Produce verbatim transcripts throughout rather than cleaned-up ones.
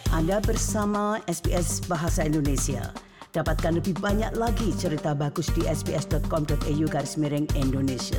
Anda bersama S B S Bahasa Indonesia. Dapatkan lebih banyak lagi cerita bagus di sbs.com.au garis miring Indonesia.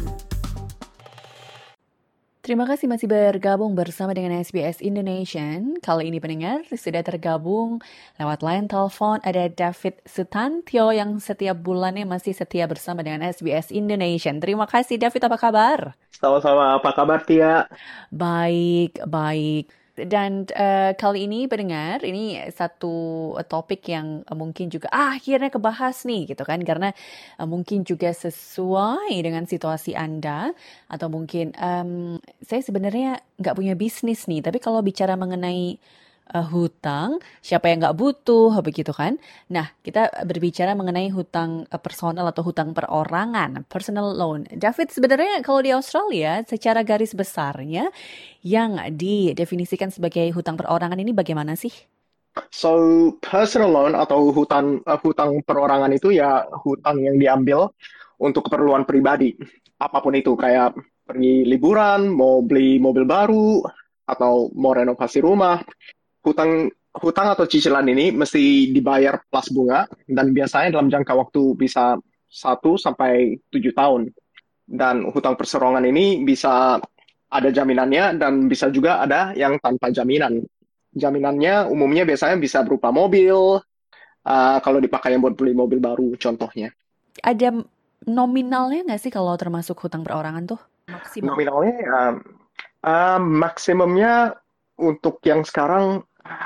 Terima kasih masih bergabung bersama dengan S B S Indonesia. Kali ini pendengar sudah tergabung lewat line telepon ada David Sutantio yang setiap bulannya masih setia bersama dengan S B S Indonesia. Terima kasih David, apa kabar? Sama-sama, apa kabar Tia? Baik, baik. Dan uh, kali ini pendengar, ini satu topik yang uh, mungkin juga ah, akhirnya kebahas nih gitu kan. Karena uh, mungkin juga sesuai dengan situasi Anda. Atau mungkin um, saya sebenarnya nggak punya bisnis nih. Tapi kalau bicara mengenai uh, hutang, siapa yang nggak butuh begitu kan. Nah, kita berbicara mengenai hutang uh, personal atau hutang perorangan, personal loan. David, sebenarnya kalau di Australia secara garis besarnya yang didefinisikan sebagai hutang perorangan ini bagaimana sih? So, personal loan atau hutang uh, hutang perorangan itu ya hutang yang diambil untuk keperluan pribadi. Apapun itu, kayak pergi liburan, mau beli mobil baru, atau mau renovasi rumah. Hutang hutang atau cicilan ini mesti dibayar plus bunga dan biasanya dalam jangka waktu bisa satu sampai tujuh tahun. Dan hutang perserorongan ini bisa ada jaminannya dan bisa juga ada yang tanpa jaminan. Jaminannya umumnya biasanya bisa berupa mobil, uh, kalau dipakai buat beli mobil baru contohnya. Ada nominalnya nggak sih kalau termasuk hutang perorangan tuh? Maksimum. Nominalnya ya, uh, maksimumnya untuk yang sekarang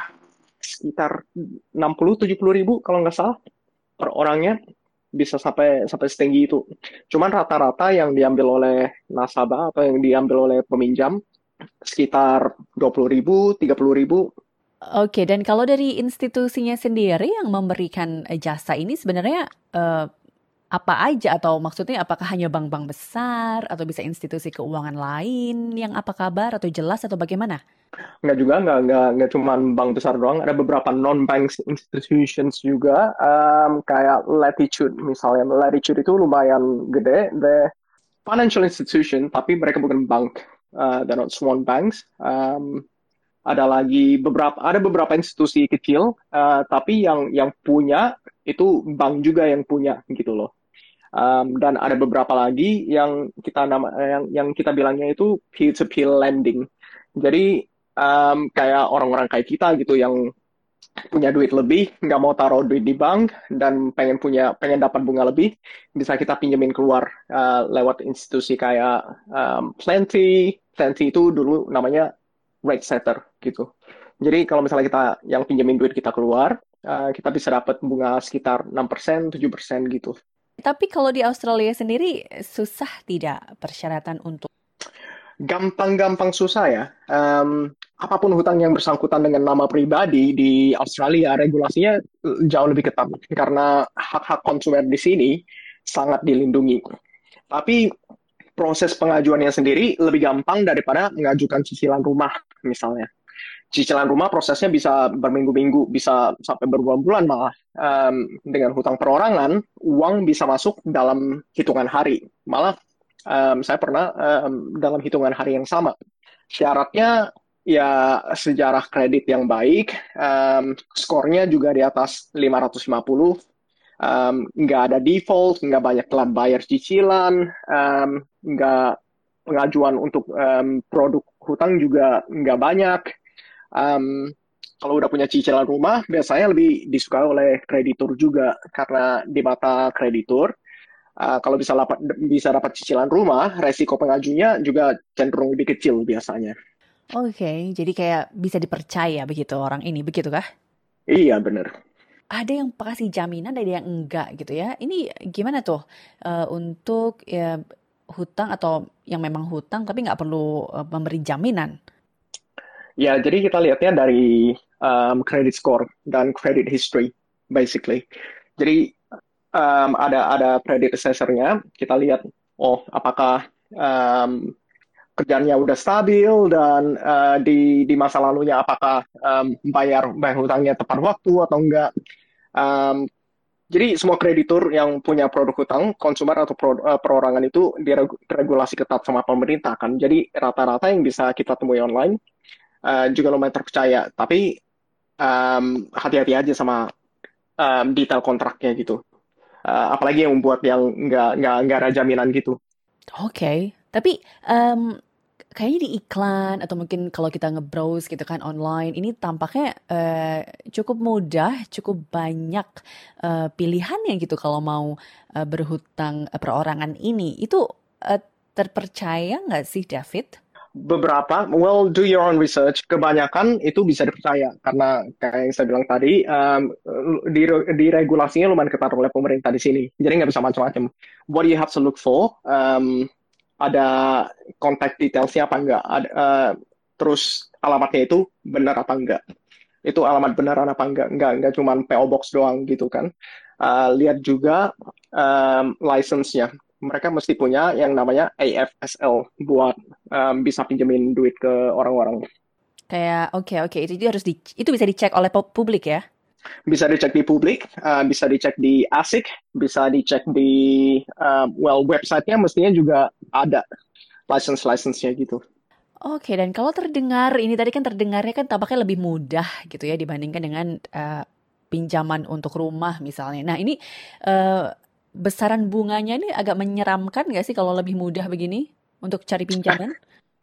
sekitar enam puluh tujuh puluh ribu kalau nggak salah per orangnya. Bisa sampai sampai setinggi itu. Cuman rata-rata yang diambil oleh nasabah atau yang diambil oleh peminjam sekitar dua puluh ribu, tiga puluh ribu. Oke, dan kalau dari institusinya sendiri yang memberikan jasa ini sebenarnya uh, apa aja, atau maksudnya apakah hanya bank-bank besar atau bisa institusi keuangan lain yang apa kabar atau jelas atau bagaimana? Nggak juga, nggak, nggak, nggak cuma bank besar doang, ada beberapa non-bank institutions juga, um, kayak Latitude misalnya. Latitude itu lumayan gede, the financial institution, tapi mereka bukan bank, uh, they're not swan banks. Um, ada lagi beberapa, ada beberapa institusi kecil, uh, tapi yang yang punya itu bank juga yang punya gitu loh. Um, dan ada beberapa lagi yang kita nama yang yang kita bilangnya itu peer-to-peer lending. Jadi um, kayak orang-orang kayak kita gitu yang punya duit lebih, nggak mau taruh duit di bank dan pengen punya pengen dapat bunga lebih, bisa kita pinjemin keluar uh, lewat institusi kayak um, Plenty. Plenty itu dulu namanya rate setter gitu. Jadi kalau misalnya kita yang pinjemin duit kita keluar, uh, kita bisa dapat bunga sekitar enam persen, tujuh persen gitu. Tapi kalau di Australia sendiri susah tidak persyaratan untuk? Gampang-gampang susah ya. Um, apapun hutang yang bersangkutan dengan nama pribadi di Australia, regulasinya jauh lebih ketat karena hak-hak konsumen di sini sangat dilindungi. Tapi proses pengajuannya sendiri lebih gampang daripada mengajukan cicilan rumah misalnya. Cicilan rumah prosesnya bisa berminggu-minggu, bisa sampai berbulan-bulan malah. Um, dengan hutang perorangan, uang bisa masuk dalam hitungan hari. Malah um, saya pernah um, dalam hitungan hari yang sama. Syaratnya ya sejarah kredit yang baik, um, skornya juga di atas lima ratus lima puluh, um, nggak ada default, nggak banyak telat bayar cicilan, um, nggak pengajuan untuk um, produk hutang juga nggak banyak. Um, kalau udah punya cicilan rumah, biasanya lebih disukai oleh kreditur juga karena di mata kreditur, uh, kalau bisa dapat bisa dapat cicilan rumah, resiko pengajunya juga cenderung lebih kecil biasanya. Oke, okay, jadi kayak bisa dipercaya begitu orang ini, begitu kah? Iya, benar. Ada yang kasih jaminan, ada yang enggak gitu ya. Ini gimana tuh uh, untuk ya, hutang atau yang memang hutang tapi nggak perlu uh, memberi jaminan? Ya, jadi kita lihatnya dari um, credit score dan credit history, basically. Jadi um, ada ada credit assessor-nya, kita lihat, oh apakah um, kerjaannya udah stabil dan uh, di di masa lalunya apakah um, bayar bayar hutangnya tepat waktu atau enggak. Um, jadi semua kreditur yang punya produk hutang, konsumer atau pro, uh, perorangan itu diregulasi ketat sama pemerintah kan. Jadi rata-rata yang bisa kita temui online Uh, juga lumayan terpercaya. Tapi um, hati-hati aja sama um, detail kontraknya gitu. Uh, apalagi yang membuat yang nggak nggak nggak ada jaminan gitu. Oke, tapi em, kayaknya di iklan atau mungkin kalau kita nge-browse gitu kan online, ini tampaknya eh, cukup mudah, cukup banyak eh, pilihannya gitu kalau mau eh, berhutang eh, perorangan ini. Itu eh, terpercaya nggak sih, David? Beberapa, well, do your own research. Kebanyakan itu bisa dipercaya karena kayak yang saya bilang tadi, um, di, di regulasinya lumayan ketat oleh pemerintah di sini. Jadi nggak bisa macam-macam. What do you have to look for? Um, ada contact detailsnya apa enggak? Ada, uh, terus alamatnya itu benar apa enggak? Itu alamat beneran apa enggak? Enggak, enggak cuma P O Box doang gitu kan. Uh, lihat juga um, license-nya. Mereka mesti punya yang namanya A F S L buat um, bisa pinjemin duit ke orang-orang. Kayak oke oke itu, itu harus di, itu bisa dicek oleh pu- publik ya. Bisa dicek di publik, uh, bisa dicek di ASIC, bisa dicek di uh, well website-nya mestinya juga ada license-license-nya gitu. Oke, dan kalau terdengar ini tadi kan terdengarnya kan tampaknya lebih mudah gitu ya dibandingkan dengan eh, pinjaman untuk rumah misalnya. Nah ini eh, besaran bunganya ini agak menyeramkan nggak sih kalau lebih mudah begini untuk cari pinjaman?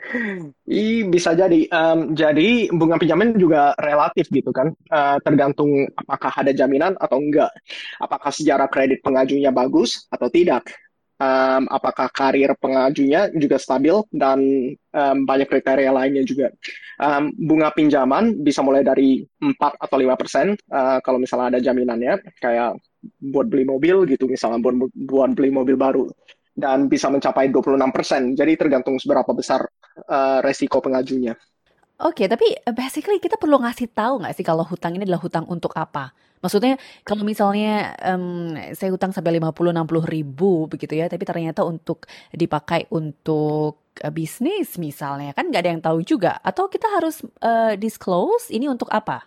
I, bisa jadi. Em, jadi bunga pinjaman juga relatif gitu kan. Eh, tergantung apakah ada jaminan atau enggak. Apakah sejarah kredit pengajunya bagus atau tidak. Em, apakah karir pengajunya juga stabil dan em, banyak kriteria lainnya juga. Em, bunga pinjaman bisa mulai dari empat atau lima persen eh, kalau misalnya ada jaminannya. Kayak buat beli mobil gitu misalnya, buat, buat beli mobil baru. Dan bisa mencapai dua puluh enam persen. Jadi tergantung seberapa besar eh, resiko pengajunya. Oke, tapi eh, basically kita perlu ngasih tahu nggak sih kalau hutang ini adalah hutang untuk apa? Maksudnya kalau misalnya em, saya hutang sampai lima puluh enam puluh ribu begitu ya, tapi ternyata untuk dipakai untuk eh, bisnis misalnya, kan nggak ada yang tahu juga. Atau kita harus eh, disclose ini untuk apa?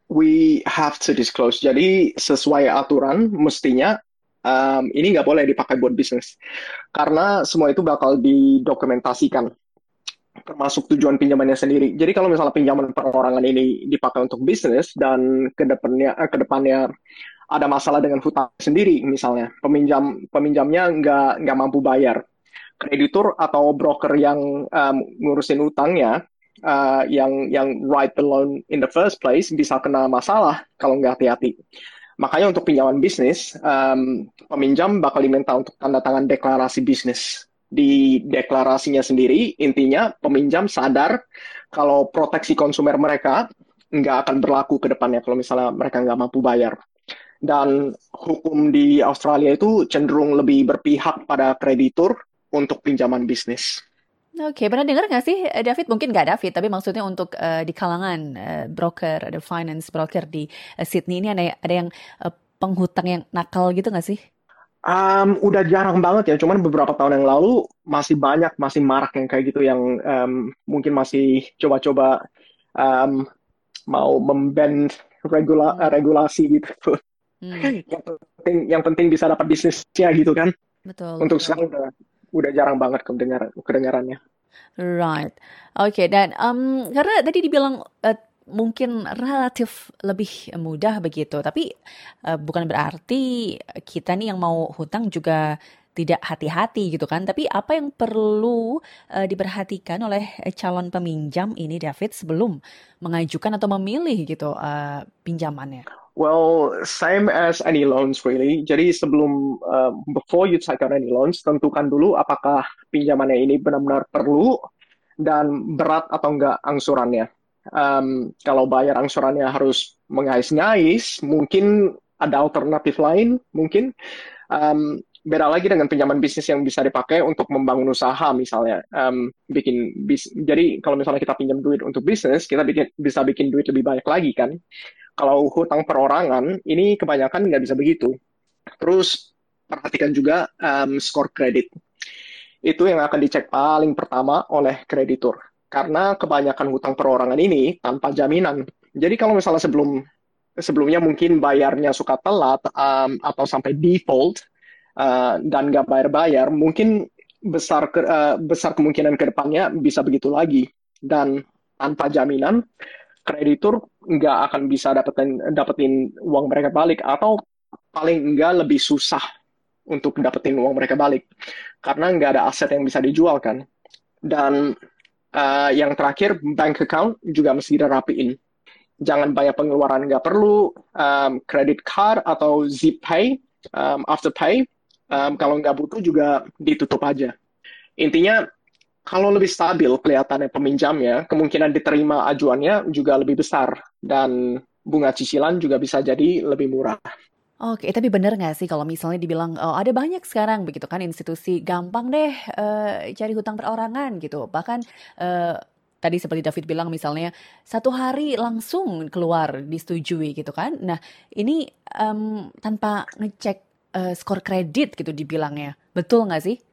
We have to disclose. Jadi sesuai aturan mestinya um, ini nggak boleh dipakai buat bisnis. Karena semua itu bakal didokumentasikan, termasuk tujuan pinjamannya sendiri. Jadi kalau misalnya pinjaman perorangan ini dipakai untuk bisnis dan ke depannya, eh, ke depannya ada masalah dengan hutang sendiri, misalnya peminjam peminjamnya nggak nggak mampu bayar, kreditur atau broker yang um, ngurusin utangnya, uh, yang yang write the loan in the first place bisa kena masalah kalau nggak hati-hati. Makanya untuk pinjaman bisnis, um, peminjam bakal diminta untuk tanda tangan deklarasi bisnis. Di deklarasinya sendiri, intinya peminjam sadar kalau proteksi konsumer mereka nggak akan berlaku ke depannya kalau misalnya mereka nggak mampu bayar. Dan hukum di Australia itu cenderung lebih berpihak pada kreditur untuk pinjaman bisnis. Oke, pernah dengar nggak sih, eh, David? Mungkin nggak David, tapi maksudnya untuk eh, di kalangan eh, broker, ada finance broker di eh, Sydney ini ada ada yang eh, penghutang yang nakal gitu nggak sih? Um, udah jarang banget ya, cuman beberapa tahun yang lalu masih banyak, masih marak yang kayak gitu yang um, mungkin masih coba-coba um, mau memband regula Hmm. regulasi gitu. Hmm, Yang penting, yang penting bisa dapat bisnisnya gitu kan. betul, Untuk betul. sekarang udah udah jarang banget kedengaran kedengarannya. Right. Oke, dan em, karena tadi dibilang eh, mungkin relatif lebih mudah begitu, tapi eh, bukan berarti kita nih yang mau hutang juga tidak hati-hati gitu kan. Tapi apa yang perlu eh, diperhatikan oleh calon peminjam ini, David, sebelum mengajukan atau memilih gitu eh, pinjamannya? Well, same as any loans really. Jadi sebelum uh, before you take out any loans, tentukan dulu apakah pinjamannya ini benar-benar perlu dan berat atau enggak angsurannya. Um, kalau bayar angsurannya harus mengais-ngais, mungkin ada alternatif lain, mungkin um, beda lagi dengan pinjaman bisnis yang bisa dipakai untuk membangun usaha misalnya. Um, bikin bis, jadi kalau misalnya kita pinjam duit untuk bisnis, kita bikin, bisa bikin duit lebih banyak lagi kan. Kalau hutang perorangan, ini kebanyakan nggak bisa begitu. Terus perhatikan juga um, skor kredit. Itu yang akan dicek paling pertama oleh kreditur. Karena kebanyakan hutang perorangan ini tanpa jaminan. Jadi kalau misalnya sebelum sebelumnya mungkin bayarnya suka telat um, atau sampai default uh, dan nggak bayar-bayar, mungkin besar ke, uh, besar kemungkinan ke depannya bisa begitu lagi. Dan tanpa jaminan, kreditur nggak akan bisa dapetin dapetin uang mereka balik, atau paling enggak lebih susah untuk dapetin uang mereka balik karena nggak ada aset yang bisa dijual kan. Dan uh, yang terakhir, bank account juga mesti dirapiin. Jangan banyak pengeluaran nggak perlu, um, credit card atau zip pay, um, afterpay, um, kalau nggak butuh juga ditutup aja. Intinya, kalau lebih stabil kelihatannya peminjamnya, kemungkinan diterima ajuannya juga lebih besar, dan bunga cicilan juga bisa jadi lebih murah. Oke, tapi benar nggak sih kalau misalnya dibilang oh, ada banyak sekarang begitu kan institusi gampang deh eh, cari hutang perorangan gitu. Bahkan eh, tadi seperti David bilang misalnya satu hari langsung keluar disetujui gitu kan. Nah ini em, tanpa ngecek eh, skor kredit gitu dibilangnya. Betul nggak sih?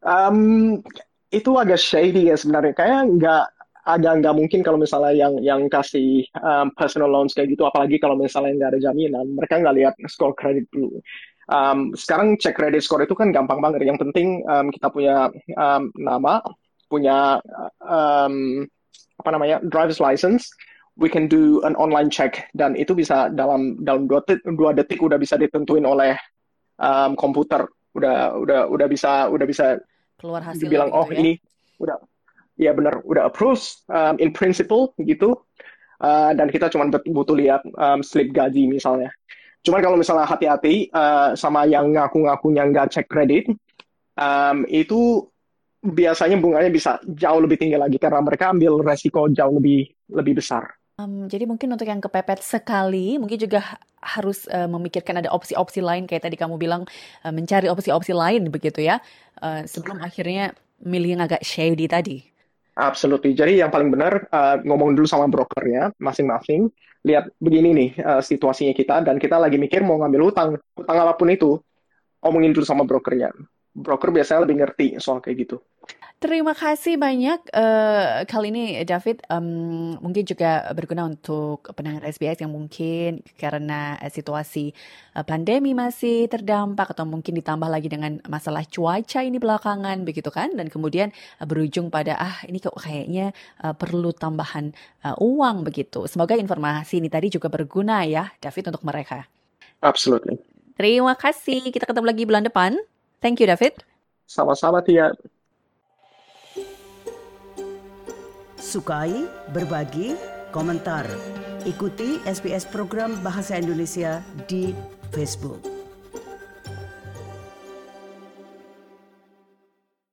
Um, itu agak shady ya sebenarnya. Kayak nggak agak nggak mungkin kalau misalnya yang yang kasih um, personal loans kayak gitu, apalagi kalau misalnya nggak ada jaminan, mereka nggak lihat skor kredit dulu. Um, sekarang cek kredit skor itu kan gampang banget. Yang penting um, kita punya um, nama, punya um, apa namanya driver's license, we can do an online check, dan itu bisa dalam dalam dua detik, dua detik udah bisa ditentuin oleh um, komputer. Udah udah udah bisa udah bisa Keluar hasilnya dibilang begitu oh ya. ini udah ya benar udah approve um, in principle gitu. Uh, dan kita cuma butuh lihat um, slip gaji misalnya. Cuman kalau misalnya hati-hati uh, sama yang ngaku-ngakunya nggak cek kredit, um, itu biasanya bunganya bisa jauh lebih tinggi lagi karena mereka ambil resiko jauh lebih lebih besar. Um, jadi mungkin untuk yang kepepet sekali, mungkin juga ha- harus uh, memikirkan ada opsi-opsi lain kayak tadi kamu bilang uh, mencari opsi-opsi lain begitu ya, uh, sebelum akhirnya milih yang agak shady tadi. Absolutely. Jadi yang paling benar uh, ngomong dulu sama brokernya masing-masing. Lihat begini nih uh, situasinya kita, dan kita lagi mikir mau ngambil hutang, hutang apapun itu, omongin dulu sama brokernya. Broker biasanya lebih ngerti soal kayak gitu. Terima kasih banyak eh, kali ini David. Em, mungkin juga berguna untuk pendengar S B S yang mungkin karena eh, situasi eh, pandemi masih terdampak atau mungkin ditambah lagi dengan masalah cuaca ini belakangan begitu kan, dan kemudian eh, berujung pada ah ini kok kayaknya eh, perlu tambahan eh, uang begitu. Semoga informasi ini tadi juga berguna ya David untuk mereka. Absolutely. Terima kasih. Kita ketemu lagi bulan depan. Thank you David. Sama-sama Tia. Sukai, berbagi, komentar. Ikuti S B S program Bahasa Indonesia di Facebook.